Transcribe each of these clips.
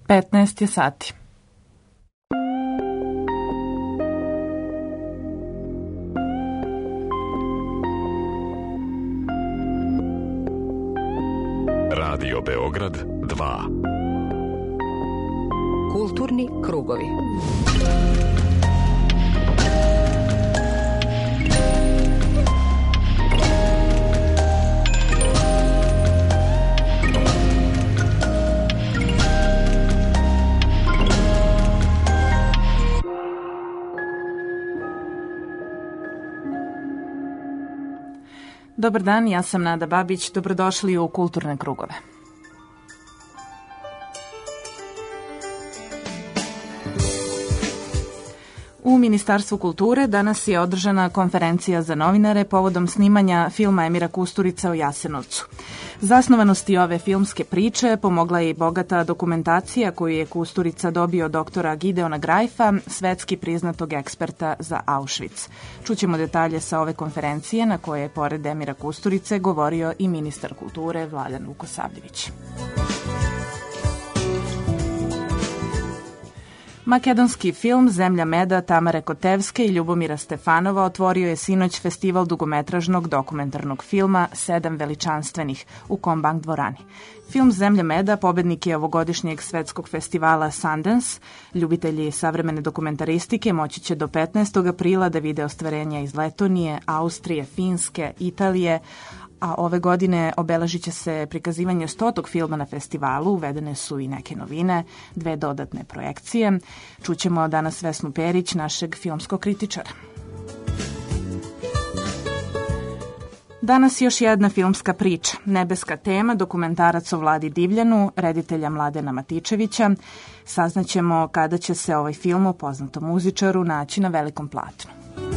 15 je sati. Radio Beograd 2. Kulturni krugovi. Dobar dan, ja sam Nada Babić. Dobrodošli u Kulturne krugove. U Ministarstvu kulture danas je održana konferencija za novinare povodom snimanja filma Emira Kusturice o Jasenovcu. Zasnovanosti ove filmske priče pomogla je i bogata dokumentacija koju je Kusturica dobio od doktora Gideona Grajfa, svetski priznatog eksperta za Auschwitz. Čućemo detalje sa ove konferencije na koje je pored Emira Kusturice govorio i ministar kulture Vladan Vukosavljević. Makedonski film Zemlja meda Tamare Kotevske i Ljubomira Stefanova otvorio je sinoć festival dugometražnog dokumentarnog filma Sedam veličanstvenih u Kombank dvorani. Film Zemlja meda pobednik je ovogodišnjeg svetskog festivala Sundance. Ljubitelji savremene dokumentaristike moći će do 15. aprila da vide ostvarenja iz Letonije, Austrije, Finske, Italije, a ove godine obeležit će se prikazivanje 100. filma na festivalu, uvedene su i neke novine, 2 dodatne projekcije. Čućemo danas Vesnu Perić, našeg filmskog kritičara. Danas još jedna filmska priča, Nebeska tema, dokumentarac o Vladi Divljanu, reditelja Mladena Matičevića. Saznaćemo kada će se ovaj film o poznatom muzičaru naći na velikom platnu.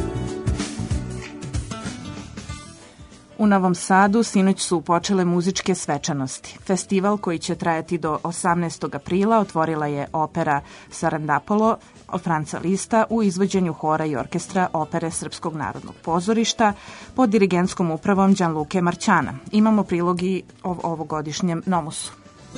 U Novom Sadu sinoć su počele muzičke svečanosti. Festival koji će trajati do 18. aprila otvorila je opera Sarandapolo od Franca Lista u izvođenju hora i orkestra opere Srpskog narodnog pozorišta pod dirigentskom upravom Đanluke Marćana. Imamo prilogi o ovogodišnjem Nomusu.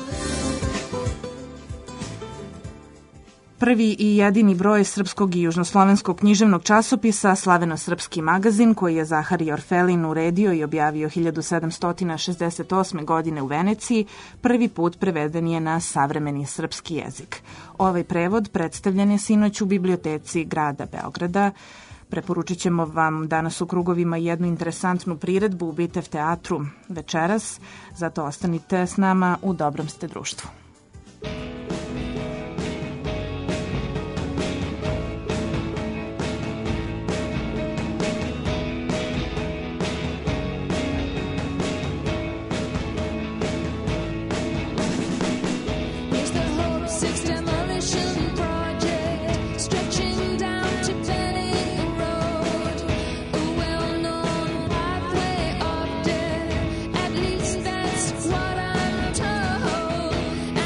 Prvi i jedini broj srpskog i južnoslovenskog književnog časopisa Slaveno-srpski magazin, koji je Zahari Orfelin uredio i objavio 1768. godine u Veneciji, prvi put preveden je na savremeni srpski jezik. Ovaj prevod predstavljen je sinoć u biblioteci grada Beograda. Preporučit ćemo vam danas u krugovima jednu interesantnu priredbu u Bitev teatru večeras, zato ostanite s nama, u dobrom ste društvu. What I'm told.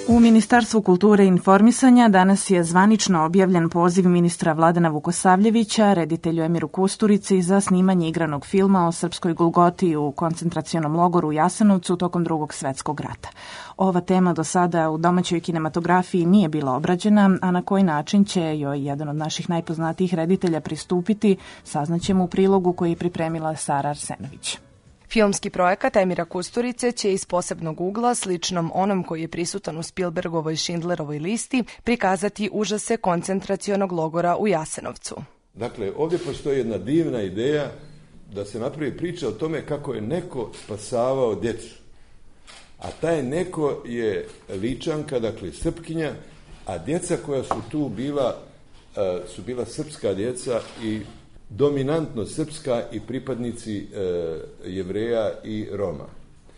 U Ministarstvu kulture i informisanja danas je zvanično objavljen poziv ministra Vladana Vukosavljevića, reditelju Emiru Kusturici, za snimanje igranog filma o srpskoj Golgoti u koncentracionom logoru u Jasenovcu tokom Drugog svetskog rata. Ova tema do sada u domaćoj kinematografiji nije bila obrađena, a na koji način će joj jedan od naših najpoznatijih reditelja pristupiti, saznaćemo u prilogu koji je pripremila Sara Arsenović. Filmski projekat Emira Kusturice će iz posebnog ugla, sličnom onom koji je prisutan u Spielbergovoj Schindlerovoj listi, prikazati užase koncentracionog logora u Jasenovcu. Dakle, ovdje postoji jedna divna ideja da se napravi priča o tome kako je neko spasavao djecu. A taj neko je Ličanka, dakle Srpkinja, a djeca koja su tu bila, su bila srpska djeca i dominantno srpska i pripadnici Jevreja i Roma.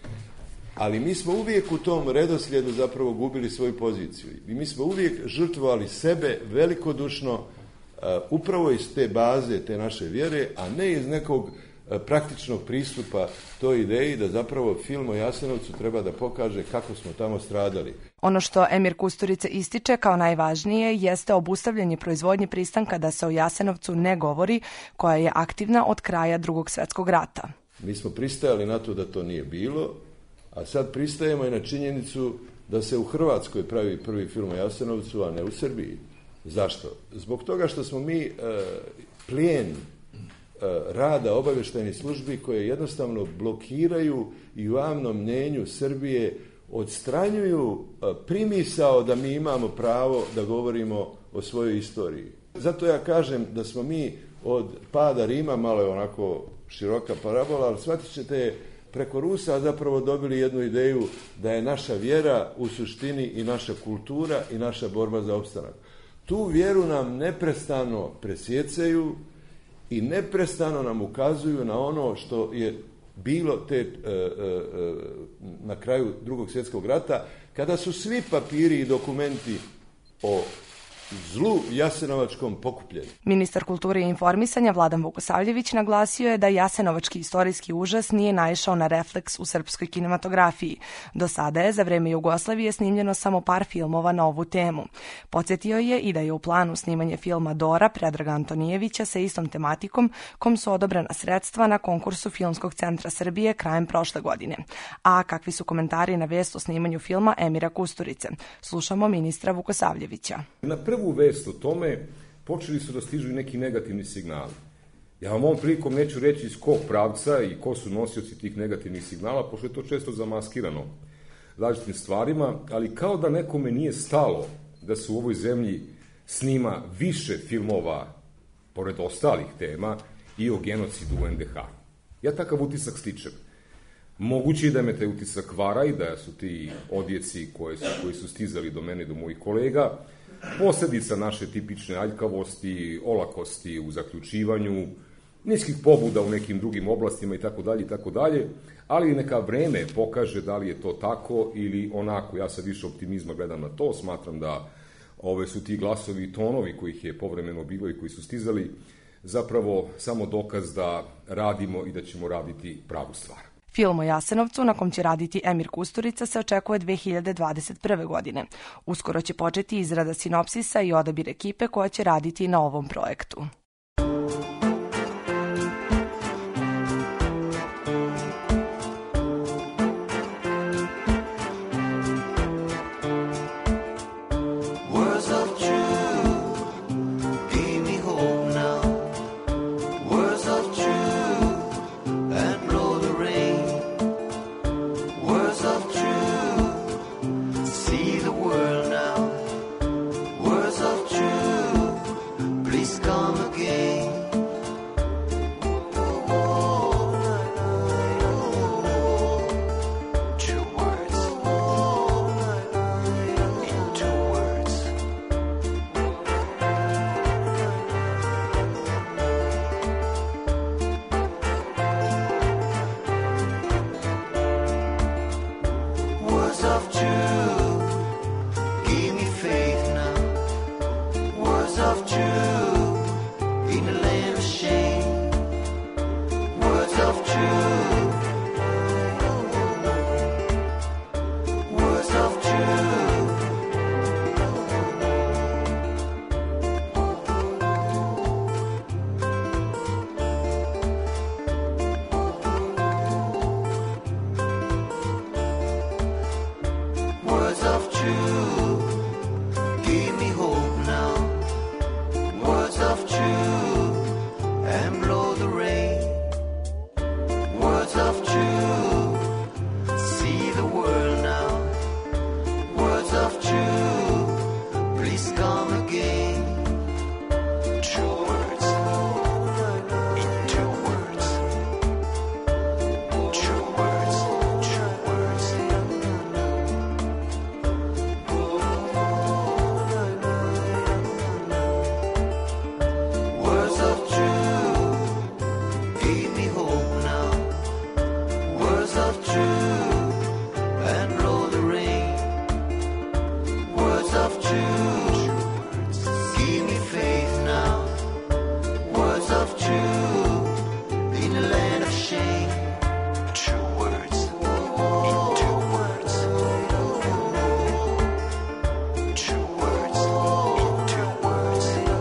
Ali mi smo uvijek u tom redoslijedu zapravo gubili svoju poziciju. I mi smo uvijek žrtvovali sebe velikodušno upravo iz te baze, te naše vjere, a ne iz nekog praktičnog pristupa toj ideji da zapravo film o Jasenovcu treba da pokaže kako smo tamo stradali. Ono što Emir Kusturica ističe kao najvažnije jeste obustavljanje proizvodnje pristanka da se o Jasenovcu ne govori, koja je aktivna od kraja Drugog svjetskog rata. Mi smo pristajali na to da to nije bilo, a sad pristajemo i na činjenicu da se u Hrvatskoj pravi prvi film o Jasenovcu, a ne u Srbiji. Zašto? Zbog toga što smo mi plijen rada obavještajnih službi koje jednostavno blokiraju i u javnom mnjenju Srbije odstranjuju primisao da mi imamo pravo da govorimo o svojoj istoriji. Zato ja kažem da smo mi od pada Rima, malo je onako široka parabola, ali shvatit ćete preko Rusa zapravo dobili jednu ideju da je naša vjera u suštini i naša kultura i naša borba za opstanak. Tu vjeru nam neprestano presjecaju i neprestano nam ukazuju na ono što je bilo na kraju Drugog svjetskog rata, kada su svi papiri i dokumenti o zlu jasenovačkom pokupljeni. Ministar kulture i informisanja Vladan Vukosavljević naglasio je da jasenovački istorijski užas nije naišao na refleks u srpskoj kinematografiji. Do sada je za vreme Jugoslavije snimljeno samo par filmova na ovu temu. Podsjetio je i da je u planu snimanje filma Dora Predraga Antonijevića sa istom tematikom, kom su odobrena sredstva na konkursu Filmskog centra Srbije krajem prošle godine. A kakvi su komentari na vest o snimanju filma Emira Kusturice? Slušamo ministra Vukosavljevića. Na prvu vest o tome počeli su da stižu i neki negativni signali. Ja vam ovom prilikom neću reći iz kog pravca i ko su nosioci tih negativnih signala, pošto je to često zamaskirano različitim stvarima, ali kao da nekome nije stalo da se u ovoj zemlji snima više filmova, pored ostalih tema, i o genocidu u NDH. Ja takav utisak stičem. Moguće je da me taj utisak vara i da su ti odjeci koji su stizali do mene i do mojih kolega posljedica naše tipične aljkavosti, olakosti u zaključivanju, niskih pobuda u nekim drugim oblastima itd., ali neka vreme pokaže da li je to tako ili onako. Ja sa više optimizma gledam na to, smatram da ove su ti glasovi i tonovi kojih je povremeno bilo i koji su stizali zapravo samo dokaz da radimo i da ćemo raditi pravu stvar. Film o Jasenovcu, na kom će raditi Emir Kusturica, se očekuje 2021. godine. Uskoro će početi izrada sinopsisa i odabir ekipe koja će raditi na ovom projektu. Give me hope now, words of truth, and roll the rain. Words of truth, give me faith now. Words of truth, in a land of shame. True words, into words. True words, into words.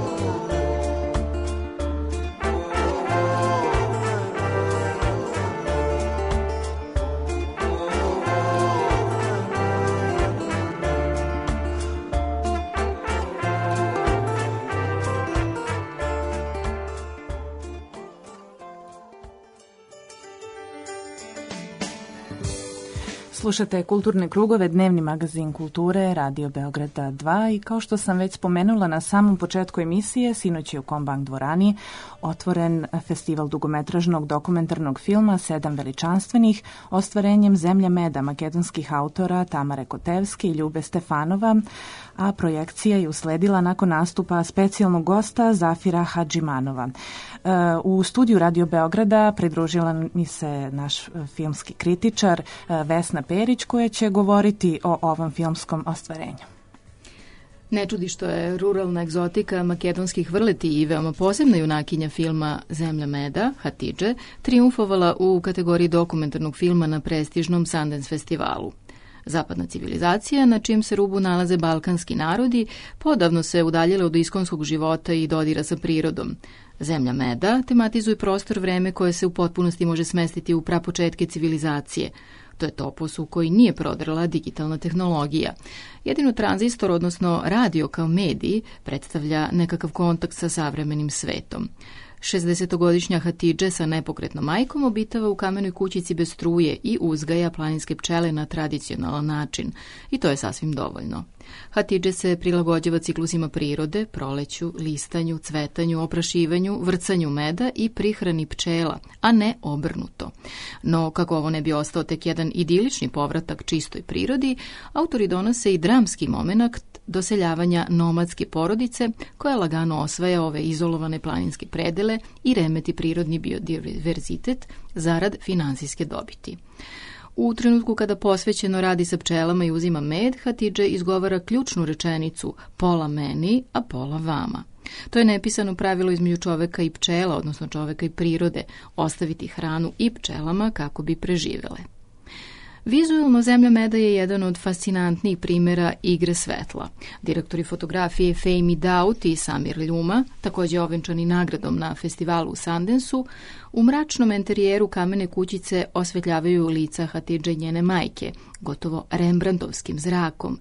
Slušate Kulturne krugove, dnevni magazin kulture, Radio Beograda 2 i kao što sam već spomenula na samom početku emisije, sinoć je u Kombank dvorani otvoren festival dugometražnog dokumentarnog filma Sedam veličanstvenih ostvarenjem Zemlja meda makedonskih autora Tamare Kotevske i Ljube Stefanova, a projekcija je usledila nakon nastupa specijalnog gosta Zafira Hadžimanova. U studiju Radio Beograda pridružila mi se naš filmski kritičar Vesna Perić, koja će govoriti o ovom filmskom ostvarenju. Ne čudi što je ruralna egzotika makedonskih vrleti i veoma posebna junakinja filma Zemlja meda, Hatidže, triumfovala u kategoriji dokumentarnog filma na prestižnom Sundance festivalu. Zapadna civilizacija, na čijem se rubu nalaze balkanski narodi, podavno se udaljila od iskonskog života i dodira sa prirodom. Zemlja meda tematizuje prostor vreme koje se u potpunosti može smestiti u prapočetke civilizacije. To je topos u koji nije prodrla digitalna tehnologija. Jedino tranzistor, odnosno radio kao medij, predstavlja nekakav kontakt sa savremenim svetom. 60-godišnja Hatidže sa nepokretnom majkom obitava u kamenoj kućici bez struje i uzgaja planinske pčele na tradicionalan način. I to je sasvim dovoljno. Hatidže se prilagođava ciklusima prirode, proleću, listanju, cvetanju, oprašivanju, vrcanju meda i prihrani pčela, a ne obrnuto. No, kako ovo ne bi ostao tek jedan idilični povratak čistoj prirodi, autori donose i dramski momenat doseljavanja nomadske porodice koja lagano osvaja ove izolovane planinske predele i remeti prirodni biodiverzitet zarad finansijske dobiti. U trenutku kada posvećeno radi sa pčelama i uzima med, Hatidže izgovara ključnu rečenicu pola meni, a pola vama. To je nepisano pravilo između čoveka i pčela, odnosno čoveka i prirode, ostaviti hranu i pčelama kako bi preživele. Vizualno Zemlja meda je jedan od fascinantnijih primjera igre svetla. Direktori fotografije Fehmi Daut i Samir Ljuma, također ovenčani nagradom na festivalu u Sundanceu, u mračnom enterijeru kamene kućice osvetljavaju lica Hatidže i njene majke, gotovo rembrandtovskim zrakom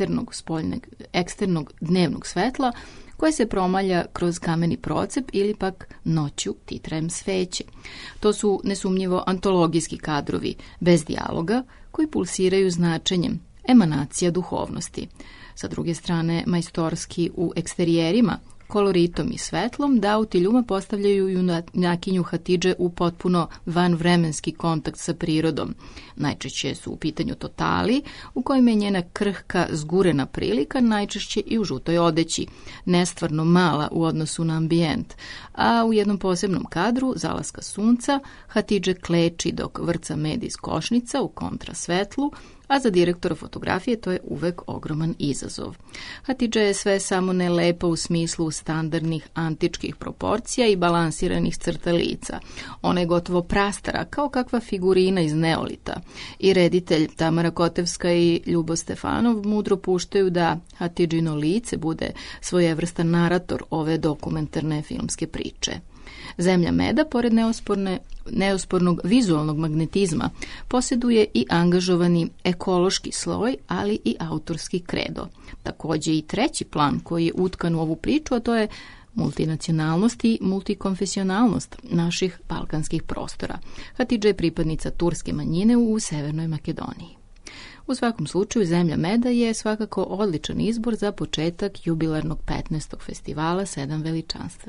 eksternog dnevnog svetla, koje se promalja kroz kameni procep ili pak noću titrajem sveće. To su nesumnjivo antologijski kadrovi, bez dijaloga, koji pulsiraju značenjem, emanacija duhovnosti. Sa druge strane, majstorski u eksterijerima, koloritom i svetlom, Daut i Ljuma postavljaju junakinju Hatidže u potpuno vanvremenski kontakt sa prirodom. Najčešće su u pitanju totali, u kojima je njena krhka, zgurena prilika, najčešće i u žutoj odeći, nestvarno mala u odnosu na ambijent, a u jednom posebnom kadru, zalaska sunca, Hatidže kleči dok vrca med iz košnica u kontrasvetlu, a za direktora fotografije to je uvek ogroman izazov. Hatidža je sve samo ne lepa u smislu standardnih antičkih proporcija i balansiranih crta lica. Ona je gotovo prastara, kao kakva figurina iz neolita. I reditelj Tamara Kotevska i Ljubo Stefanov mudro puštaju da Hatidžino lice bude svojevrstan narator ove dokumentarne filmske priče. Zemlja meda, pored neospornog vizualnog magnetizma, posjeduje i angažovani ekološki sloj, ali i autorski kredo. Također i treći plan koji je utkan u ovu priču, a to je multinacionalnost i multikonfesionalnost naših balkanskih prostora. Hatidža je pripadnica turske manjine u Severnoj Makedoniji. U svakom slučaju, Zemlja meda je svakako odličan izbor za početak jubilarnog 15. festivala Sedam veličanstvenih.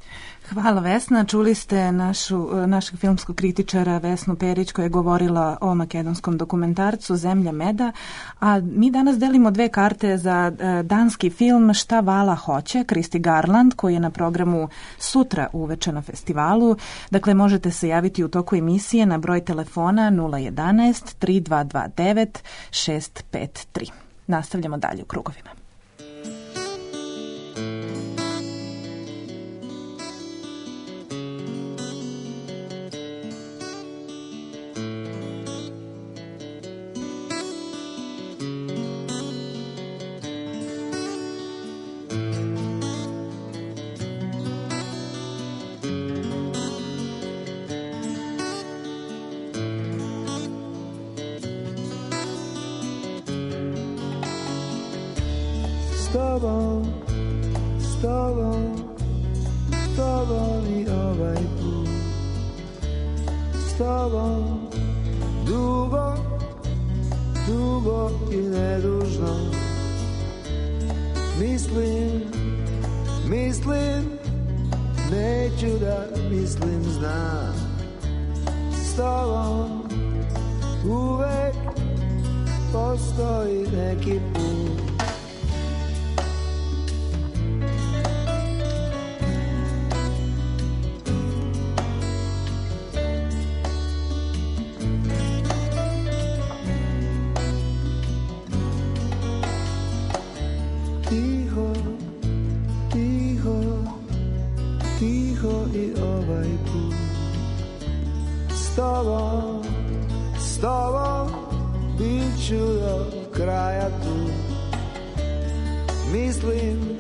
Hvala Vesna. Čuli ste našeg filmskog kritičara Vesnu Perić koja je govorila o makedonskom dokumentarcu Zemlja meda, a mi danas delimo 2 karte za danski film Šta Vala hoće, Kristi Garland, koji je na programu sutra uveče na festivalu. Dakle, možete se javiti u toku emisije na broj telefona 011 3229 653. Nastavljamo dalje u krugovima. S tobom i ovaj put, s tobom dugo, dugo i nedužno. Mislim, neću da mislim, znam. S tobom uvek postoji neki put. S tobom bit ću do kraja tu. Mislim,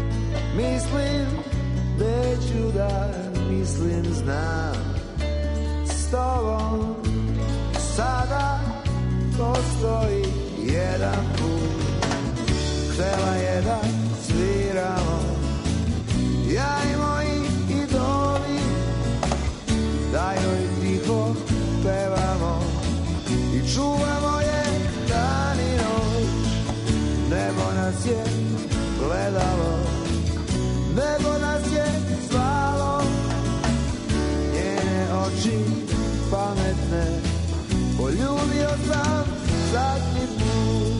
neću da mislim, znam. S tobom sada postoji jedan put. Htela je da sviramo, ja i moji idoli, da joj tiho pevamo i čuvamo je dan i noć. Nebo nas je gledalo, nebo nas je zvalo, njene oči pametne poljubio sam zadnji put.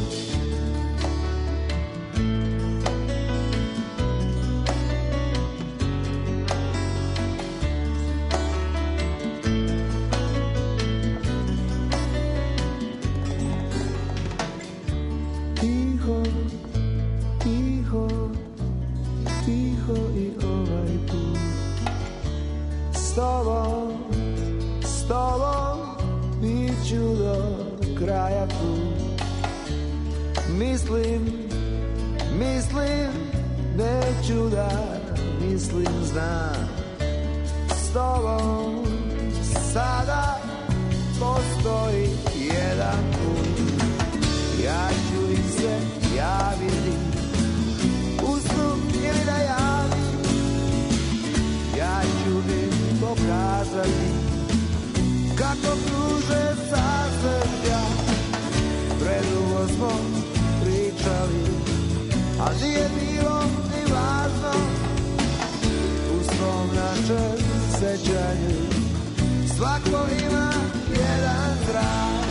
S tobom bit ću do kraja tu. Mislim, neću da mislim, znam. S tobom sada postoji jedan put. Ja ću im se javiti, usnu ili da javim, ja ću im pokazati kako kruže sasveta. Predugo smo pričali, a nije bilo ni važno. U svom našem sećanju svako ima jedan trag.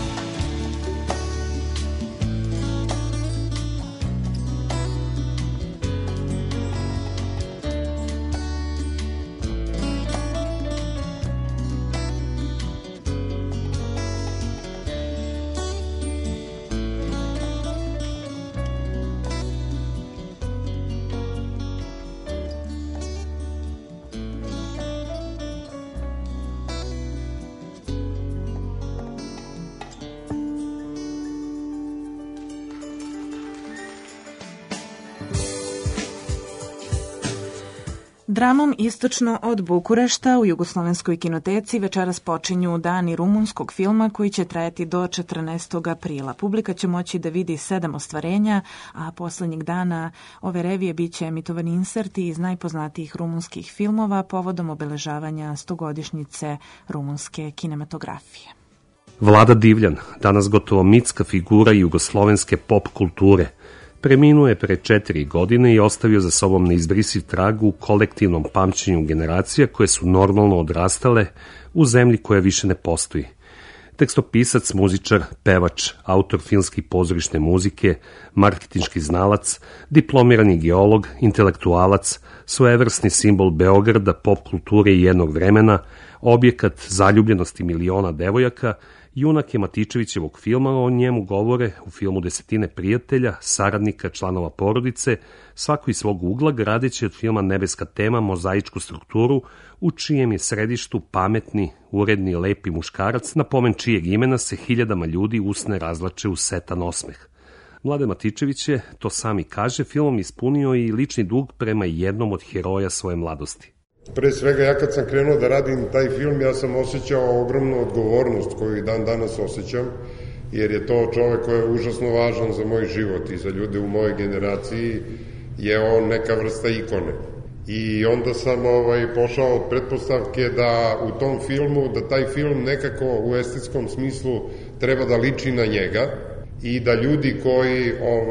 Dramom istočno od Bukurešta u Jugoslovenskoj kinoteci večeras počinju dani rumunskog filma koji će trajati do 14. aprila. Publika će moći da vidi 7 ostvarenja, a poslednjeg dana ove revije bit će emitovani inserti iz najpoznatijih rumunskih filmova povodom obeležavanja 100-godišnjice rumunske kinematografije. Vlada Divljan, danas gotovo mitska figura jugoslovenske pop kulture, Preminuo je pre 4 godine i ostavio za sobom neizbrisiv trag u kolektivnom pamćenju generacija koje su normalno odrastale u zemlji koja više ne postoji. Tekstopisac, muzičar, pevač, autor filmske i pozorišne muzike, marketinški znalac, diplomirani geolog, intelektualac, svojevrsni simbol Beograda, pop kulture i jednog vremena, objekat zaljubljenosti miliona devojaka, junak je Matičevićevog filma, o njemu govore u filmu desetine prijatelja, saradnika, članova porodice, svako iz svog ugla, gradeći od filma Nebeska tema mozaičku strukturu, u čijem je središtu pametni, uredni, lepi muškarac, na pomen čijeg imena se hiljadama ljudi usne razlače u setan osmeh. Mladen Matičević je, to sami kaže, filmom ispunio i lični dug prema jednom od heroja svoje mladosti. Pre svega, ja kad sam krenuo da radim taj film, ja sam osjećao ogromnu odgovornost koju i dan danas osjećam, jer je to čovek koji je užasno važan za moj život i za ljude u mojoj generaciji, je on neka vrsta ikone. I onda sam pošao od pretpostavke da u tom filmu, da taj film nekako u estetskom smislu treba da liči na njega i da ljudi koji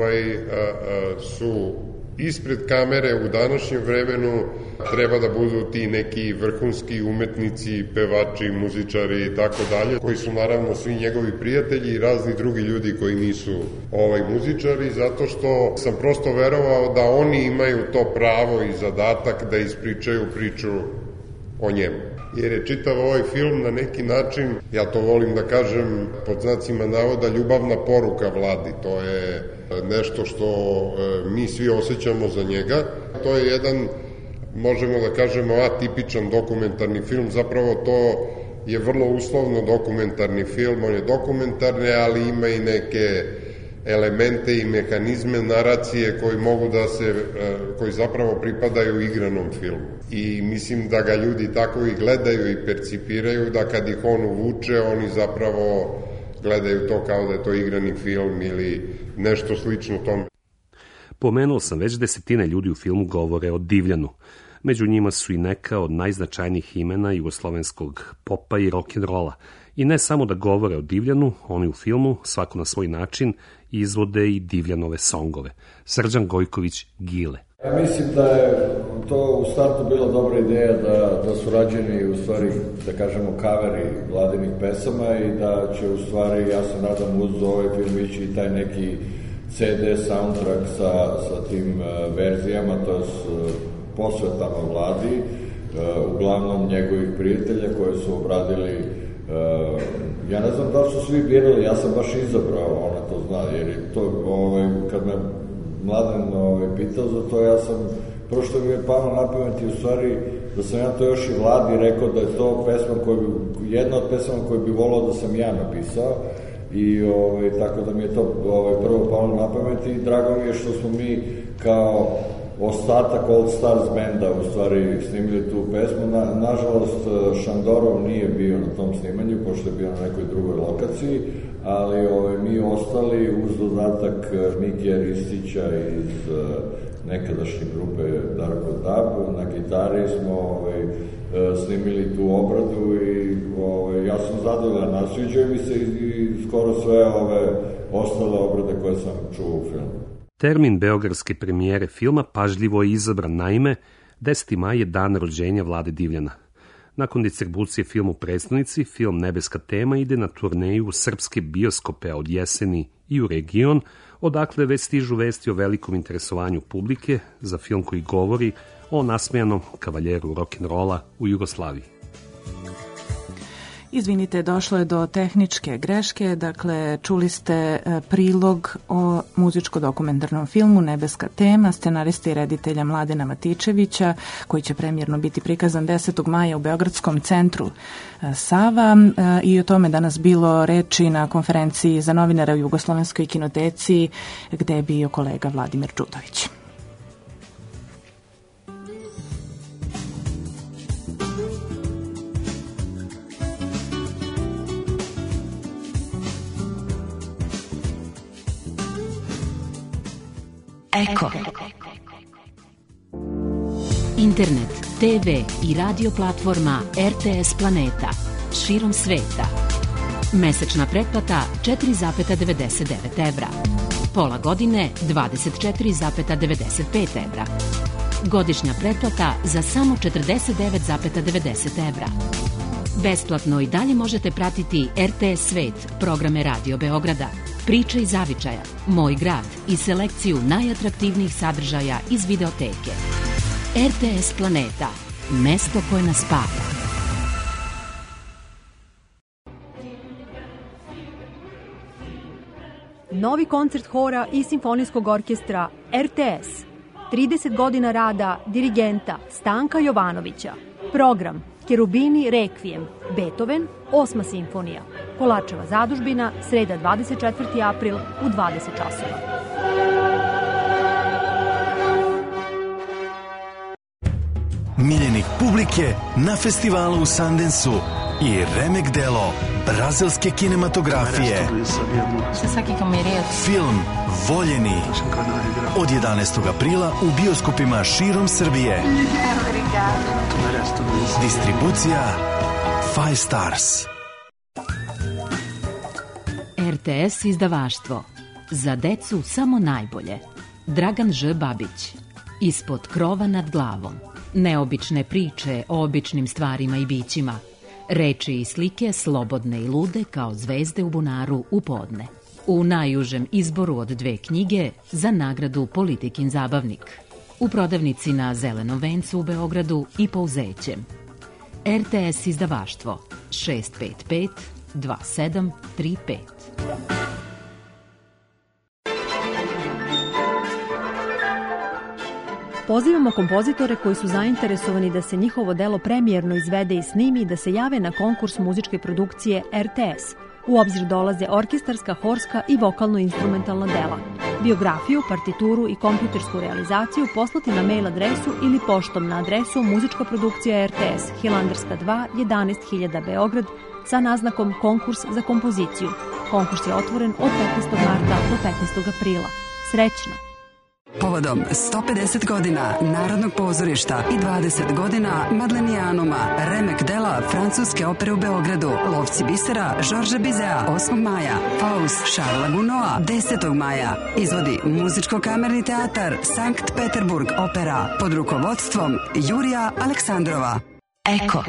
su ispred kamere u današnjem vremenu treba da budu ti neki vrhunski umetnici, pevači, muzičari i tako dalje, koji su naravno svi njegovi prijatelji i razni drugi ljudi koji nisu muzičari, zato što sam prosto verovao da oni imaju to pravo i zadatak da ispričaju priču o njemu. Jer je čitav ovaj film na neki način, ja to volim da kažem pod znacima navoda, ljubavna poruka vladi. To je nešto što mi svi osjećamo za njega. To je jedan, možemo da kažemo, atipičan dokumentarni film. Zapravo to je vrlo uslovno dokumentarni film. On je dokumentarni, ali ima i neke elemente i mehanizme naracije koji zapravo pripadaju igranom filmu. I mislim da ga ljudi tako i gledaju i percipiraju, da kad ih on uvuče, oni zapravo gledaju to kao da je to igrani film ili nešto slično tome. Pomenuo sam već desetine ljudi u filmu govore o Divljanu. Među njima su i neka od najznačajnijih imena jugoslovenskog popa i rock'n'rolla. I ne samo da govore o Divljanu, oni u filmu, svako na svoj način, izvode i Divljanove songove. Srđan Gojković, Gile. Ja mislim da je to u startu bila dobra ideja da su rađeni u stvari, da kažemo, kaveri Vladinih pesama i da će u stvari, ja se nadam, uz ovaj film ići i taj neki CD soundtrack sa tim verzijama, to je posvetama Vladi, uglavnom njegovih prijatelja koje su obradili. Ja ne znam da li su svi birali, ja sam baš izabrao, ona to zna, jer je to, kad me Mladen pitao za to, ja sam, prvo što mi je palo na pamet i u stvari da sam ja to još i Vladi rekao da je to pesma jedna od pesama koju bi volao da sam ja napisao i tako da mi je to prvo palo na pamet i drago mi je što smo mi kao ostatak Old Stars benda u stvari snimili tu pesmu. Nažalost, Šandorov nije bio na tom snimanju, pošto je bio na nekoj drugoj lokaciji, ali mi ostali uz dodatak Mikija Ristića iz nekadašnje grupe Darko Dab, na gitari smo snimili tu obradu i ja sam zadovoljan, sviđaju mi se i skoro sve ove ostale obrade koje sam čuo u filmu. Termin beogradske premijere filma pažljivo je izabran, naime, 10. maj je dan rođenja Vlade Divljana. Nakon distribucije filma u prestonici, film Nebeska tema ide na turneju u srpske bioskope od jeseni i u region, odakle već stižu vesti o velikom interesovanju publike za film koji govori o nasmejanom kavaljeru rock'n'rolla u Jugoslaviji. Izvinite, došlo je do tehničke greške, dakle čuli ste prilog o muzičko-dokumentarnom filmu Nebeska tema, scenarista i reditelja Mladena Matičevića, koji će premijerno biti prikazan 10. maja u Beogradskom centru Sava i o tome danas bilo reči na konferenciji za novinare u Jugoslovenskoj kinoteci gde je bio kolega Vladimir Đudović. Eko. Internet, TV i radio platforma RTS Planeta širom sveta. Mesečna pretplata 4,99 evra. Pola godine 24,95 evra. Godišnja pretplata za samo 49,90 evra. Besplatno i dalje možete pratiti RTS Svet, programe Radio Beograda, Priče iz zavičaja, Moj grad i selekciju najatraktivnijih sadržaja iz videoteke. RTS Planeta, mesto koje nas spaja. Novi koncert hora i simfonijskog orkestra RTS. 30 godina rada dirigenta Stanka Jovanovića. Program Kerubini Rekvijem, Beethoven, 8. simfonija. Kolarčeva zadužbina, sreda 24. april u 20 časova. Miljenik publike na festivalu u Sundanceu i remek delo brazilske kinematografije. Film Voljeni od 11. aprila u bioskopima širom Srbije. Distribucija Five Stars. RTS izdavaštvo. Za decu samo najbolje. Dragan Ž. Babić. Ispod krova nad glavom. Neobične priče o običnim stvarima i bićima. Reči i slike slobodne i lude kao zvezde u bunaru u podne. U najužem izboru od 2 knjige za nagradu Politikin zabavnik. U prodavnici na Zelenom vencu u Beogradu i Pouzećem. RTS izdavaštvo 655 2735. Pozivamo kompozitore koji su zainteresovani da se njihovo delo premijerno izvede i snimi da se jave na konkurs muzičke produkcije RTS. U obzir dolaze orkestarska, horska i vokalno-instrumentalna dela. Biografiju, partituru i kompjutersku realizaciju poslati na mail adresu ili poštom na adresu Muzička produkcija RTS, Hilandarska 2, 11.000 Beograd, sa naznakom Konkurs za kompoziciju. Konkurs je otvoren od 15. marta do 15. aprila. Srećno! Povodom 150 godina Narodnog pozorišta i 20 godina Madlenijanuma, remek dela francuske opere u Beogradu, Lovci bisera Žorža Bizea 8. maja, Faust Šarla Gunoa 10. maja, izvodi Muzičko-kamerni teatar Sankt Peterburg opera pod rukovodstvom Jurija Aleksandrova. Eko.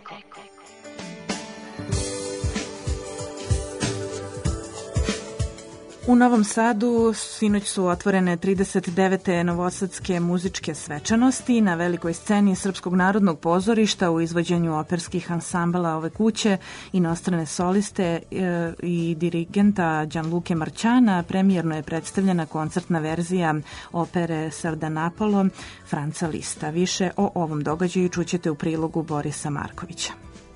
U Novom Sadu sinoć su otvorene 39. novosadske muzičke svečanosti na velikoj sceni Srpskog narodnog pozorišta u izvođenju operskih ansambala ove kuće, inostrane soliste i dirigenta Gianluke Marćana. Premijerno je predstavljena koncertna verzija opere Sardanapalo Franca Lista. Više o ovom događaju čućete u prilogu Borisa Markovića.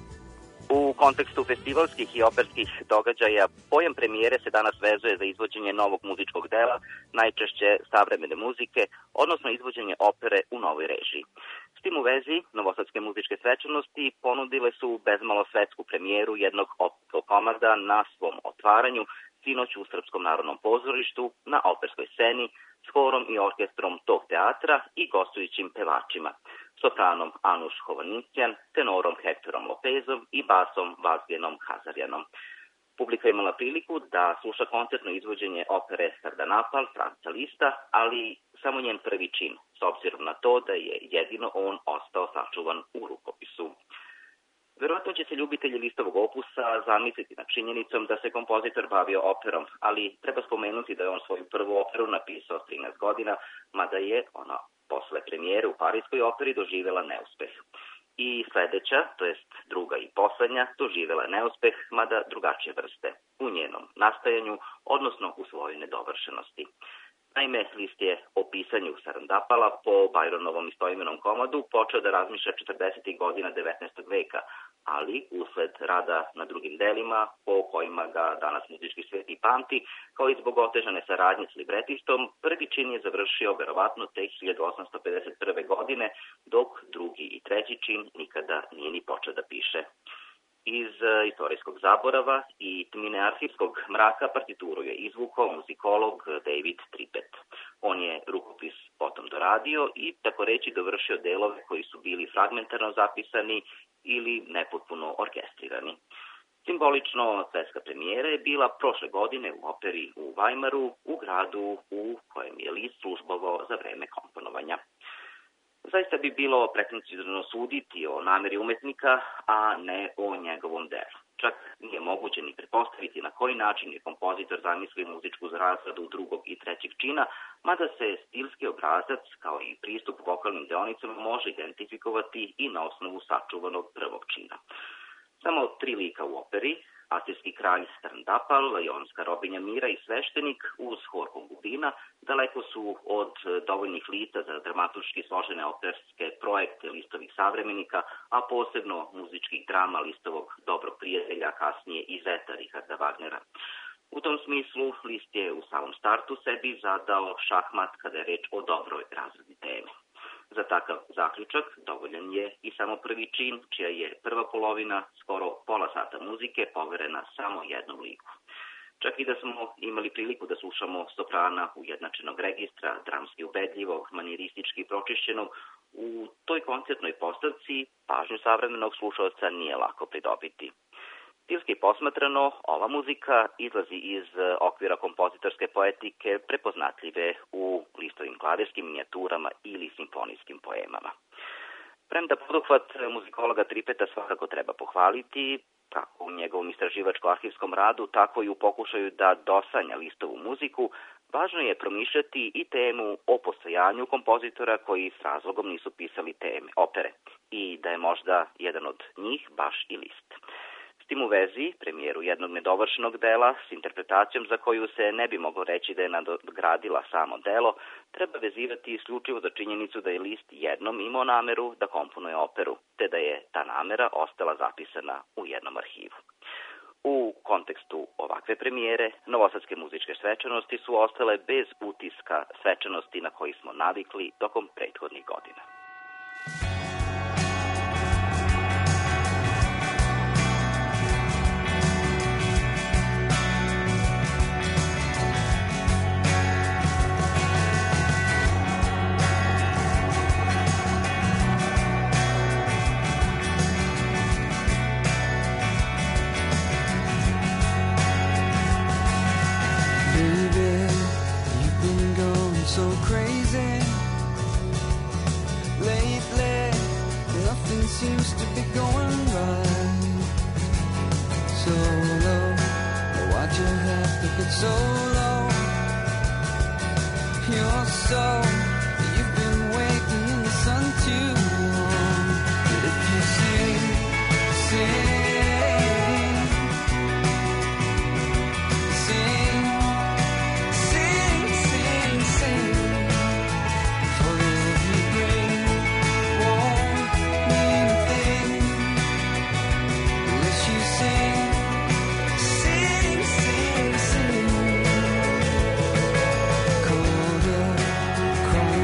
U kontekstu festivalskih i operskih događaja pojam premijere se danas vezuje za izvođenje novog muzičkog dela, najčešće savremene muzike, odnosno izvođenje opere u novoj režiji. S tim u vezi, novosadske muzičke svečanosti ponudile su bezmalo svetsku premijeru jednog operskog komada na svom otvaranju sinoć u Srpskom narodnom pozorištu na operskoj sceni s horom i orkestrom tog teatra i gostujućim pevačima. Sopranom Anuš Hovanicijan, tenorom Hektorom Lopezom i basom Vazgenom Hazarjanom. Publika je imala priliku da sluša koncertno izvođenje opere Sardanapal Franca Lista, ali samo njen prvi čin, s obzirom na to da je jedino on ostao sačuvan u rukopisu. Verovatno će se ljubitelji Listovog opusa zamisliti nad činjenicom da se kompozitor bavio operom, ali treba spomenuti da je on svoju prvu operu napisao 13 godina, mada je ona posle premijere u Parijskoj operi doživjela neuspeh. I sledeća, to jest druga i poslednja, doživjela neuspeh, mada drugačije vrste, u njenom nastajanju, odnosno u svojoj nedovršenosti. Naime, List je o pisanju Sarandapala po Bajronovom istoimenom komadu počeo da razmišlja 40. godina 19. veka, ali usled rada na drugim delima, po kojima ga danas muzički svet i pamti, kao i zbog otežane saradnje s libretistom, prvi čin je završio verovatno te 1851. godine, dok drugi i treći čin nikada nije ni počeo da piše. Iz istorijskog zaborava i tmine arhivskog mraka partituru je izvukao muzikolog David Trippett. On je rukopis potom doradio i tako reći dovršio delove koji su bili fragmentarno zapisani ili nepotpuno orkestrirani. Simbolično, svetska premijera je bila prošle godine u operi u Weimaru, u gradu u kojem je Liszt službovao za vreme komponovanja. Zaista bi bilo pretencijozno suditi o nameri umetnika, a ne o njegovom delu. Čak nije moguće ni pretpostaviti na koji način je kompozitor zamislio muzičku razradu drugog i trećeg čina, mada se stilski obrazac kao i pristup vokalnim deonicama može identifikovati i na osnovu sačuvanog prvog čina. Samo 3 lika u operi, asirski kralj Starndapal, jonska robinja Mira i sveštenik uz hor konkubina, daleko su od dovoljnih lica za dramaturški složene operske projekte Listovih savremenika, a posebno muzičkih drama Listovog dobrog prijatelja, kasnije i zeta Richarda Wagnera. U tom smislu, Liszt je u samom startu sebi zadao šahmat kada je reč o dobroj razredi teme. Za takav zaključak dovoljan je i samo prvi čin, čija je prva polovina, skoro pola sata muzike, poverena samo jednom liku. Čak i da smo imali priliku da slušamo soprana ujednačenog registra, dramski ubedljivog, maniristički pročišćenog, u toj koncertnoj postavci pažnju savremenog slušalca nije lako pridobiti. Stilski posmatrano, ova muzika izlazi iz okvira kompozitorske poetike prepoznatljive u Listovim klavirskim minijaturama ili simfonijskim poemama. Premda poduhvat muzikologa Tripeta svakako treba pohvaliti, kako u njegovom istraživačko-arhivskom radu, tako i u pokušaju da dosanja Listovu muziku, važno je promišljati i temu o postojanju kompozitora koji s razlogom nisu pisali teme, opere, i da je možda jedan od njih baš i Liszt. S tim u vezi, premijeru jednog nedovršenog dela s interpretacijom za koju se ne bi moglo reći da je nadogradila samo delo, treba vezivati isključivo za činjenicu da je Liszt jednom imao nameru da komponuje operu, te da je ta namera ostala zapisana u jednom arhivu. U kontekstu ovakve premijere, novosadske muzičke svečanosti su ostale bez utiska svečanosti na koji smo navikli tokom prethodnih godina. Seems to be going right. So low, why'd you have to get so low? You're so, you've been waiting in the sun too long. But if you sing, sing, sing, sing, sing, sing, for the love you bring won't mean a thing unless you sing, sing, sing, sing. Colder,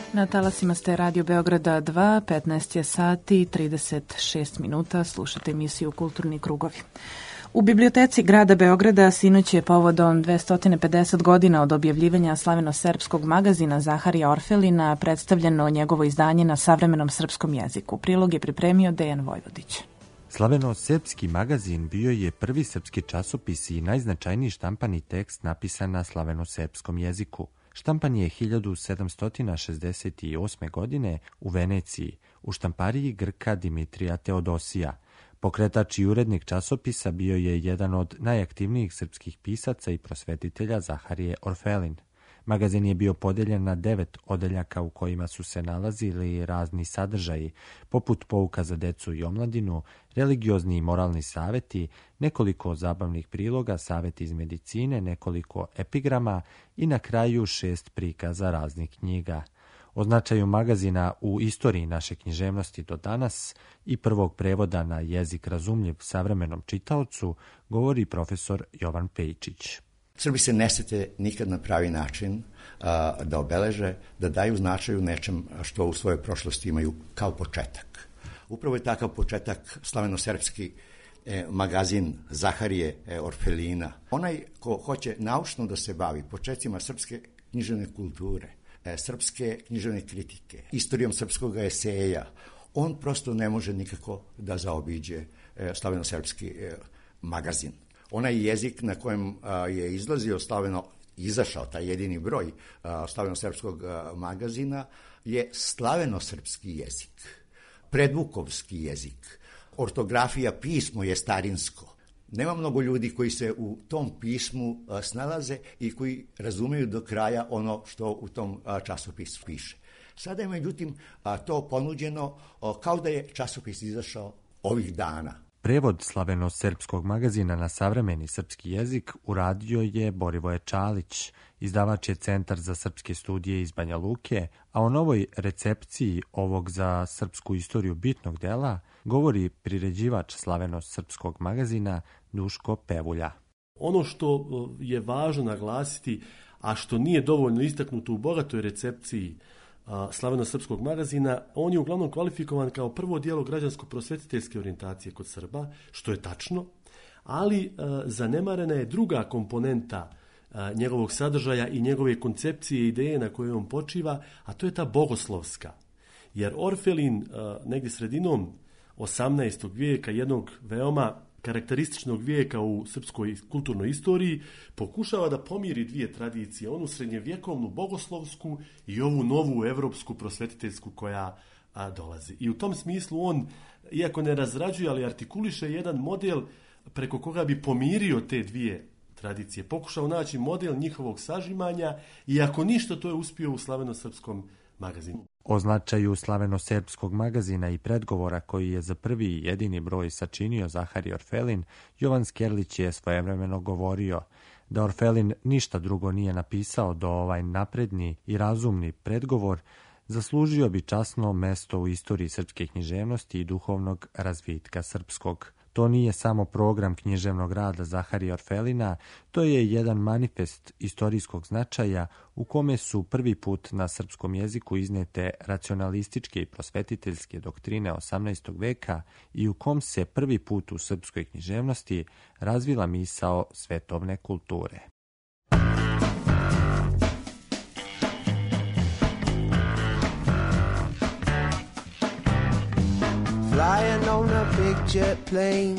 Na talasima ste Radio Beograda 2, 15 je sati, 36 minuta, slušate emisiju Kulturni krugovi. U biblioteci grada Beograda sinoć je povodom 250 godina od objavljivanja slaveno-serbskog magazina Zaharija Orfelina predstavljeno njegovo izdanje na savremenom srpskom jeziku. Prilog je pripremio Dejan Vojvodić. Slaveno-serbski magazin bio je prvi srpski časopis i najznačajniji štampani tekst napisan na slaveno-serbskom jeziku. Štampan je 1768. godine u Veneciji, u štampariji Grka Dimitrija Teodosija. Pokretač i urednik časopisa bio je jedan od najaktivnijih srpskih pisaca i prosvetitelja Zaharije Orfelin. Magazin je bio podeljen na 9 odeljaka u kojima su se nalazili razni sadržaji, poput pouka za decu i omladinu, religiozni i moralni saveti, nekoliko zabavnih priloga, saveti iz medicine, nekoliko epigrama i na kraju 6 prikaza raznih knjiga. O značaju magazina u istoriji naše književnosti do danas i prvog prevoda na jezik razumljiv savremenom čitaocu govori profesor Jovan Pejčić. Srbi se ne sete nikad na pravi način da obeleže, da daju značaju nečem što u svojoj prošlosti imaju kao početak. Upravo je takav početak slaveno-serbski magazin Zaharije Orfelina. Onaj ko hoće naučno da se bavi početcima srpske književne kulture, srpske književne kritike, istorijom srpskog eseja, on prosto ne može nikako da zaobiđe slaveno-serbski magazin. Onaj jezik na kojem je izašao taj jedini broj slaveno-srpskog magazina je slaveno-srpski jezik, predvukovski jezik. Ortografija, pismo je starinsko. Nema mnogo ljudi koji se u tom pismu snalaze i koji razumeju do kraja ono što u tom časopisu piše. Sada je međutim to ponuđeno kao da je časopis izašao ovih dana. Prevod slaveno-serbskog magazina na savremeni srpski jezik uradio je Borivoje Čalić. Izdavač je Centar za srpske studije iz Banja Luke, a o novoj recepciji ovog za srpsku istoriju bitnog dela govori priređivač slaveno-srpskog magazina Duško Pevulja. Ono što je važno naglasiti, a što nije dovoljno istaknuto u bogatoj recepciji slaveno-srpskog magazina, on je uglavnom kvalifikovan kao prvo dijelo građansko-prosvetiteljske orijentacije kod Srba, što je tačno, ali zanemarena je druga komponenta njegovog sadržaja i njegove koncepcije i ideje na kojoj on počiva, a to je ta bogoslovska. Jer Orfelin negdje sredinom 18. vijeka, jednog veoma karakterističnog vijeka u srpskoj kulturnoj istoriji, pokušava da pomiri dvije tradicije, onu srednjevjekovnu bogoslovsku i ovu novu evropsku prosvetiteljsku koja dolazi. I u tom smislu on, iako ne razrađuje, ali artikuliše jedan model preko koga bi pomirio te dvije tradicije. Pokušao naći model njihovog sažimanja i ako ništa, to je uspio u slaveno-srpskom magazinu. O značaju slaveno-serbskog magazina i predgovora koji je za prvi i jedini broj sačinio Zaharije Orfelin, Jovan Skerlić je svojevremeno govorio da Orfelin ništa drugo nije napisao do ovaj napredni i razumni predgovor, zaslužio bi časno mesto u istoriji srpske književnosti i duhovnog razvitka srpskog. To nije samo program književnog rada Zaharija Orfelina, to je jedan manifest istorijskog značaja u kome su prvi put na srpskom jeziku iznete racionalističke i prosvetiteljske doktrine 18. veka i u kom se prvi put u srpskoj književnosti razvila misao svetovne kulture. Flying on a big jet plane,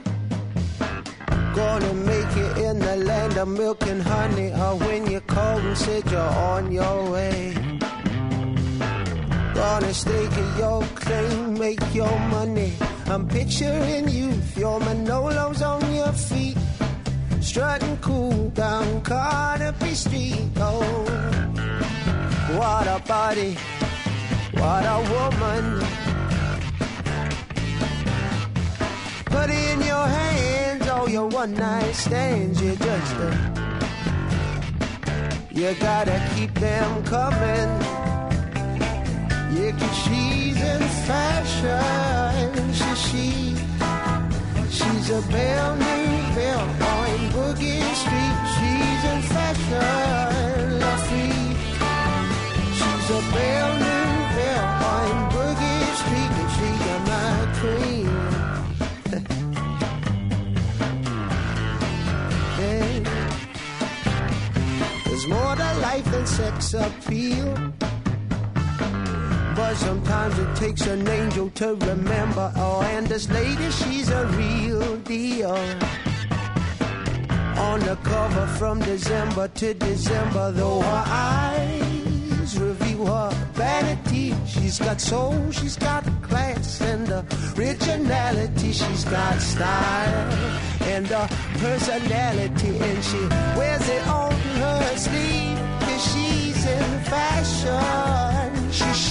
gonna make it in the land of milk and honey. Or when you called and said you're on your way, gonna stake your claim, make your money. I'm picturing you, your Manolos on your feet, strutting cool down Carnaby Street. Oh, what a body, what a woman. Put in your hands all your one-night stands. You just you gotta keep them coming. Yeah, 'cause she's in fashion. She's a belle new belle on Boogie Street. She's in fashion, la fille. She's a Belle Nouvelle on Boogie Street, and she's my queen. Yeah. There's more to life than sex appeal, but sometimes it takes an angel to remember. Oh, and this lady, she's a real deal. On the cover from December to December, though her eyes reveal her vanity, she's got soul, she's got class and originality, she's got style and personality, and she wears it on her sleeve, 'cause she's in fashion, she's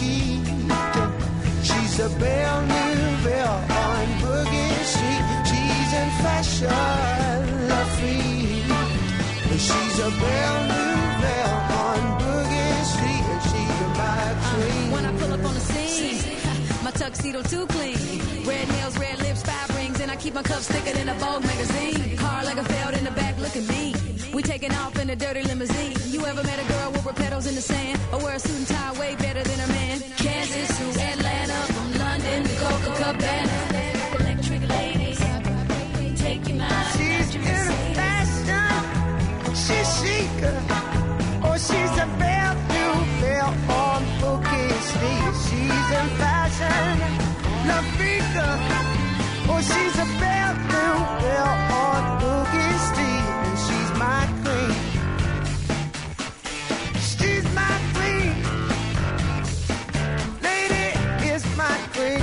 a Belle Nouvelle on Boogie Street, she's in fashion, la free. She's a Belle Nouvelle on Boogie Street, and she's my queen. When I pull up on the scene, my tuxedo too clean. Red nails, red lips, 5 rings, and I keep my cuffs thicker than a Vogue magazine. Car like a felt in the back, look at me. We taking off in a dirty limousine. You ever met a girl with her pedals in the sand, or wear a suit and tie way better than a man? Kansas to Atlanta, from London to Coca Cabana. Electric ladies, take your mind. She's in fashion, she's chic, oh she's a Belle Nouvelle on Boogie Street. She's in fashion, la figure, oh she's a Belle Nouvelle on Boogie Street, and she's my queen. She's my queen, lady is my queen,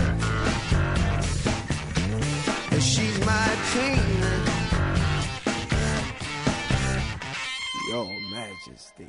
and she's my queen. Your Majesty.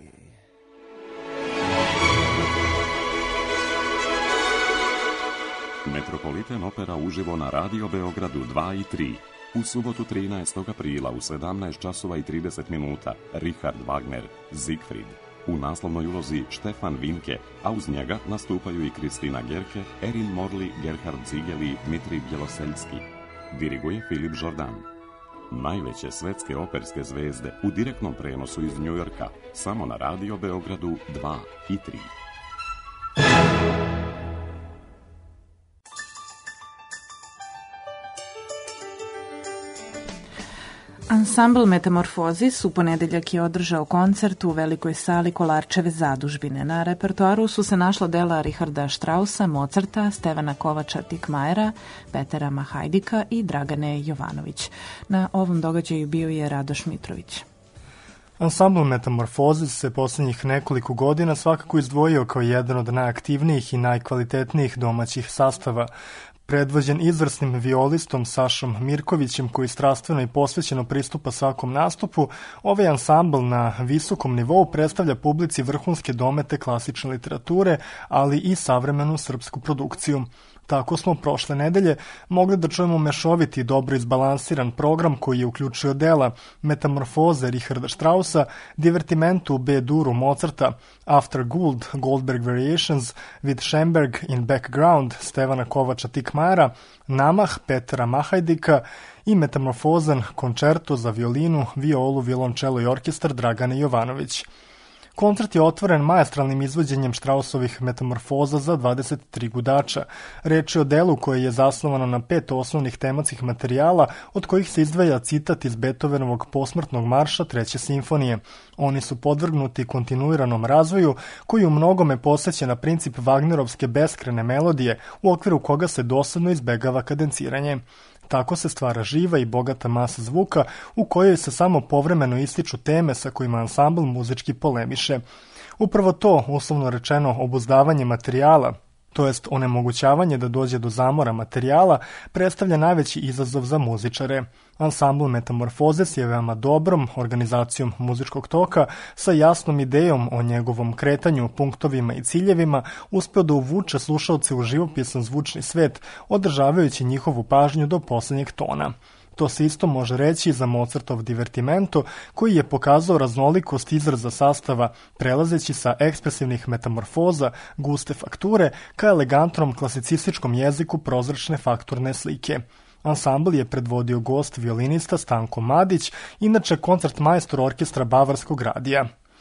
Metropolitan Opera uživo na Radio Beogradu 2 i 3. U subotu 13. aprila u 17 časova i 30 minuta Richard Wagner, Siegfried. U naslovnoj ulozi Štefan Vinke, a uz njega nastupaju i Kristina Gerke, Erin Morley, Gerhard Ziegel i Dmitrij Bjeloseljski. Diriguje Filip Jordan. Najveće svetske operske zvezde u direktnom prenosu iz Njujorka, samo na Radio Beogradu 2 i 3. Ansambl Metamorfozis u ponedeljak je održao koncert u velikoj sali Kolarčeve zadužbine. Na repertoaru su se našla dela Richarda Straussa, Mozarta, Stevana Kovača Tikmajera, Petera Mahajdika i Dragane Jovanović. Na ovom događaju bio je Radoš Mitrović. Ansambl Metamorfozis se posljednjih nekoliko godina svakako izdvojio kao jedan od najaktivnijih i najkvalitetnijih domaćih sastava. Predvođen izvrsnim violistom Sašom Mirkovićem, koji strastveno i posvećeno pristupa svakom nastupu, ovaj ansambl na visokom nivou predstavlja publici vrhunske domete klasične literature, ali i savremenu srpsku produkciju. Tako smo prošle nedelje mogli da čujemo mešoviti i dobro izbalansiran program koji je uključio dela Metamorfoze Richarda Straussa, Divertimentu u B-duru Mozarta, After Gould, Goldberg Variations, with Schoenberg in Background Stevana Kovača Tikmajera, Namah Petera Mahajdika i Metamorfozan koncerto za violinu, violu, violončelo i orkestar Dragane Jovanović. Koncert je otvoren maestralnim izvođenjem Straussovih metamorfoza za 23 gudača. Reč je o delu koje je zasnovano na 5 osnovnih tematskih materijala, od kojih se izdvaja citat iz Beethovenovog posmrtnog marša 3. simfonije. Oni su podvrgnuti kontinuiranom razvoju, koji u mnogome posveća na princip Wagnerovske beskrene melodije, u okviru koga se dosadno izbegava kadenciranje. Tako se stvara živa i bogata masa zvuka u kojoj se samo povremeno ističu teme sa kojima ansambl muzički polemiše. Upravo to, uslovno rečeno, obuzdavanje materijala, to jest onemogućavanje da dođe do zamora materijala, predstavlja najveći izazov za muzičare. Ansambl Metamorfozes je veoma dobrom organizacijom muzičkog toka, sa jasnom idejom o njegovom kretanju, punktovima i ciljevima, uspeo da uvuče slušalce u živopisan zvučni svet, održavajući njihovu pažnju do poslednjeg tona. To se isto može reći za Mozartov Divertimento, koji je pokazao raznolikost izraza sastava, prelazeći sa ekspresivnih metamorfoza, guste fakture, ka elegantnom klasicističkom jeziku prozračne fakturne slike. Ansambl je predvodio gost violinista Stanko Madić, inače koncertmajstor orkestra Bavarskog radija.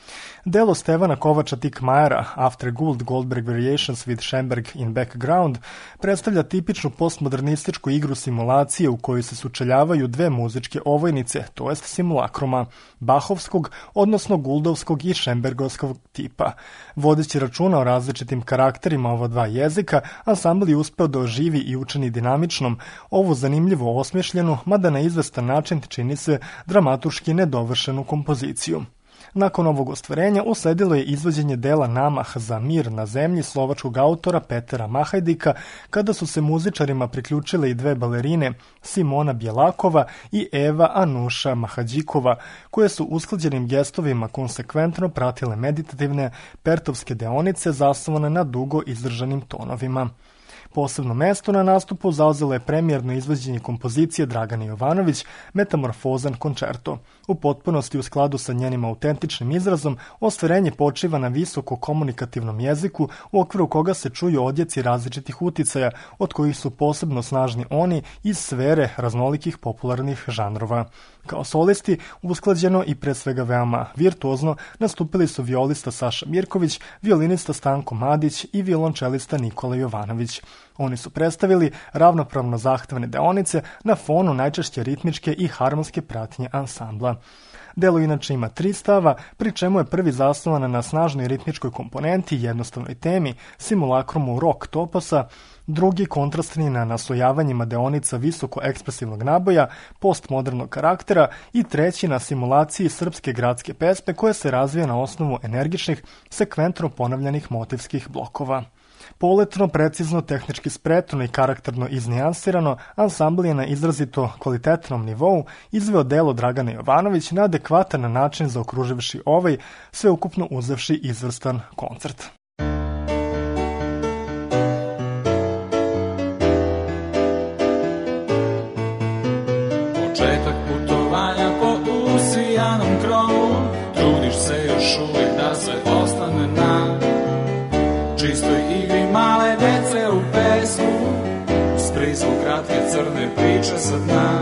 Delo Stevana Kovača Tikmajera, After Gould Goldberg Variations with Schoenberg in Background, predstavlja tipičnu postmodernističku igru simulacije u kojoj se sučeljavaju dve muzičke ovojnice, to jest simulakruma, Bachovskog, odnosno Gouldovskog i Schoenbergovskog tipa. Vodeći računa o različitim karakterima ova dva jezika, ansambl je uspeo da oživi i učini dinamičnom ovu zanimljivo osmišljenu, mada na izvestan način čini se dramaturški nedovršenu kompoziciju. Nakon ovog ostvarenja usledilo je izvođenje dela Namah za mir na zemlji slovačkog autora Petera Mahajdika, kada su se muzičarima priključile i dve balerine Simona Bjelakova i Eva Anuša Mahadžikova, koje su usklađenim gestovima konsekventno pratile meditativne pertovske deonice zasnovane na dugo izdržanim tonovima. Posebno mesto na nastupu zauzelo je premijerno izvođenje kompozicije Dragane Jovanović Metamorfozan koncerto. U potpunosti u skladu sa njenim autentičnim izrazom, ostvarenje počiva na visoko komunikativnom jeziku u okviru koga se čuju odjeci različitih uticaja, od kojih su posebno snažni oni iz sfere raznolikih popularnih žanrova. Kao solisti, usklađeno i pre svega veoma virtuozno, nastupili su violista Saša Mirković, violinista Stanko Madić i violončelista Nikola Jovanović. Oni su predstavili ravnopravno zahtevne deonice na fonu najčešće ritmičke i harmonske pratnje ansambla. Delo inače ima 3 stava, pri čemu je prvi zasnovan na snažnoj ritmičkoj komponenti, jednostavnoj temi, simulakrumu rock toposa, drugi kontrastni na naslojavanjima deonica visoko ekspresivnog naboja, postmodernog karaktera i treći na simulaciji srpske gradske pesme koja se razvija na osnovu energičnih, sekventno ponavljanih motivskih blokova. Poletno, precizno, tehnički spretno i karakterno iznijansirano, ansambl je na izrazito kvalitetnom nivou izveo delo Dragane Jovanović na adekvatan način zaokruživši ovaj, sveukupno uzevši izvrstan koncert. Početak putovanja po usijanom krovu, trudiš se još uvijek da sve ostane na čistoj igri male dece u pesmu, s prizvuk kratke crne priče sa dna.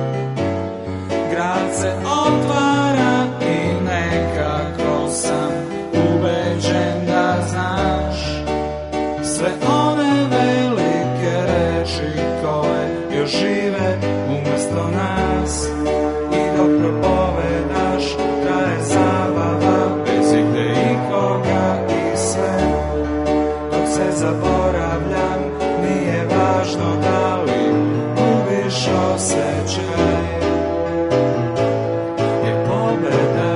Grad se otvara i nekako sam ubeđen da znaš sve one velike reči koje još žive umesto nas. I dok propovedaš traje zabava bez igde ikoga i sve. Se zaboravljam, nije važno da li gubiš osjećaj, jer pobeda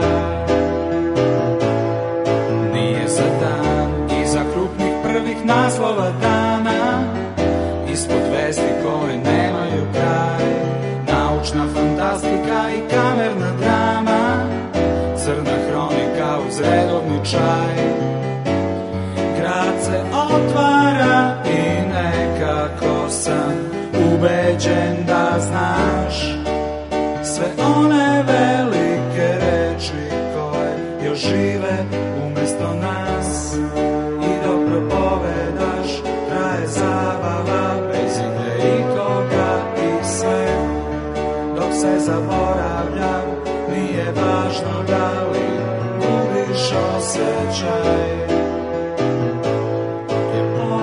nije za dan. Iza krupnih prvih naslova dana, ispod vesti koje nemaju kraj, naučna fantastika i kamerna drama, crna hronika uz redovni čaj. Grad se otvara i nekako sam ubeđen da znaš sve one velike reči koje još žive umesto nas. I dok propovedaš traje zabava bez igde ikoga i sve. Dok se zaboravljam, nije važno da li gubiš osjećaj.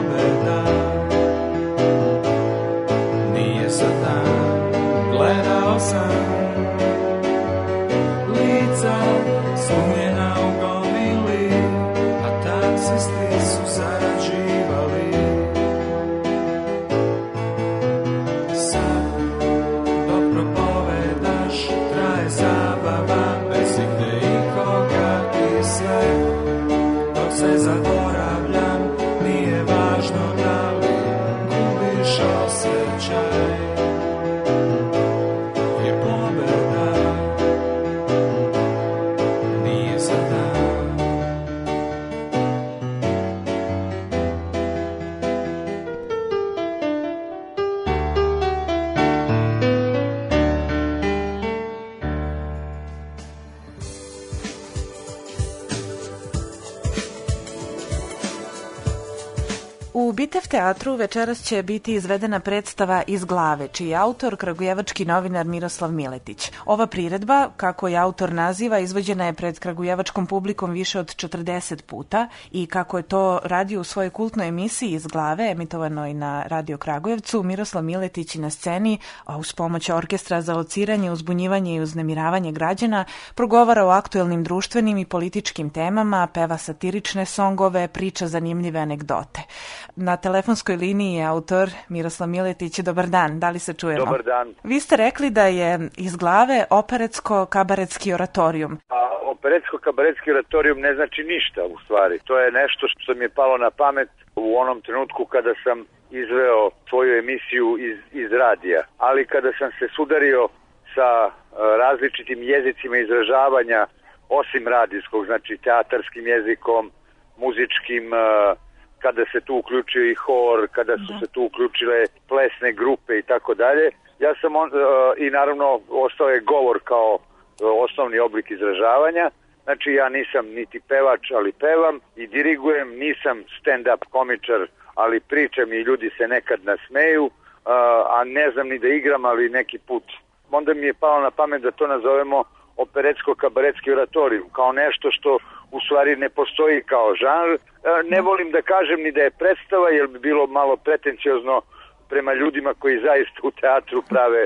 U Bitev teatru večeras će biti izvedena predstava Iz glave, čiji je autor kragujevački novinar Miroslav Miletić. Ova priredba, kako je autor naziva, izvođena je pred kragujevačkom publikom više od 40 puta i kako je to radio u svojoj kultnoj emisiji Iz glave, emitovanoj na Radio Kragujevcu, Miroslav Miletić na sceni, a uz pomoć orkestra za lociranje, uzbunjivanje i uznemiravanje građana, progovara o aktuelnim društvenim i političkim temama, peva satirične songove, priča zanimljive anegdote. Na telefonskoj liniji je autor Miroslav Miletić. Dobar dan, da li se čujemo? Dobar dan. Vi ste rekli da je Iz glave operetsko-kabaretski oratorijum. Operetsko-kabaretski oratorijum ne znači ništa u stvari. To je nešto što mi je palo na pamet u onom trenutku kada sam izveo svoju emisiju iz radija. Ali kada sam se sudario sa različitim jezicima izražavanja, osim radijskog, znači teatarskim jezikom, muzičkim, kada se tu uključio i hor, kada su se tu uključile plesne grupe i tako dalje. Ja sam i naravno ostao je govor kao osnovni oblik izražavanja. Znači ja nisam niti pevač, ali pevam i dirigujem, nisam stand-up komičar, ali pričam i ljudi se nekad nasmeju, a ne znam ni da igram, ali neki put. Onda mi je palo na pamet da to nazovemo operetsko-kabaretski oratorijum, kao nešto što u stvari ne postoji kao žanr. Ne volim da kažem ni da je predstava, jer bi bilo malo pretenciozno prema ljudima koji zaista u teatru prave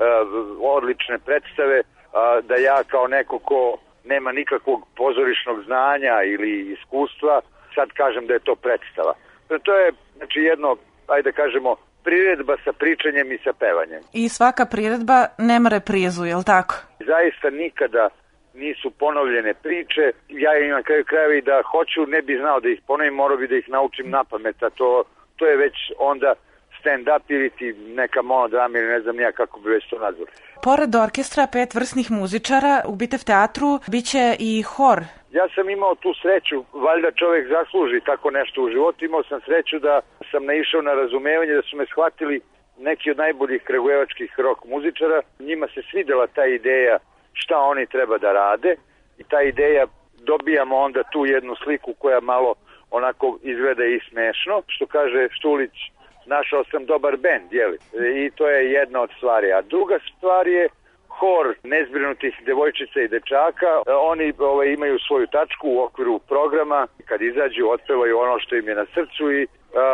odlične predstave, da ja kao neko ko nema nikakvog pozorišnog znanja ili iskustva, sad kažem da je to predstava. To je znači jedno, ajde da kažemo, priredba sa pričanjem i sa pevanjem. I svaka priredba nema reprizu, je li tako? Zaista nikada nisu ponovljene priče. Ja im na kraju krajeva i da hoću, ne bi znao da ih ponovim, morao bi da ih naučim na pamet, a to je već onda stand-up ili ti neka monodrama ili ne znam ja kako bi već to nazvali. Pored orkestra 5 vrsnih muzičara u Bitev teatru biće i hor. Ja sam imao tu sreću, valjda čovjek zasluži tako nešto u životu, imao sam sreću da sam naišao na razumevanje, da su me shvatili neki od najboljih kragujevačkih rock muzičara. Njima se svidela ta ideja šta oni treba da rade i ta ideja, dobijamo onda tu jednu sliku koja malo onako izgleda i smešno, što kaže Štulić, našao sam dobar bend, jeli? I to je jedna od stvari. A druga stvar je hor nezbrinutih devojčica i dečaka. Oni imaju svoju tačku u okviru programa. Kad izađu, otpevaju ono što im je na srcu i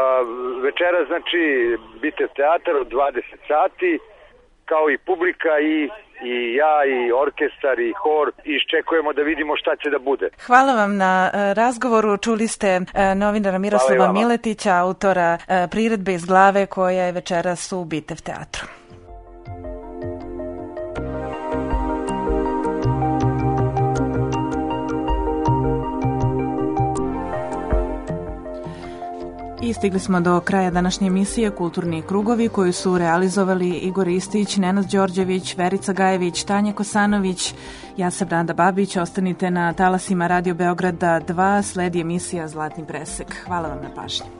večera znači Bitev teatar od 20 sati, kao i publika i ja i orkestar i hor, i iščekujemo da vidimo šta će da bude. Hvala vam na razgovoru. Čuli ste novinara Miroslava Miletića, autora priredbe Iz glave koja je večeras u Bitev teatru. I stigli smo do kraja današnje emisije Kulturni krugovi koju su realizovali Igor Istić, Nenad Đorđević, Verica Gajević, Tanja Kosanović, ja sam Randa Babić. Ostanite na talasima Radio Beograda 2, sledi emisija Zlatni presek. Hvala vam na pažnji.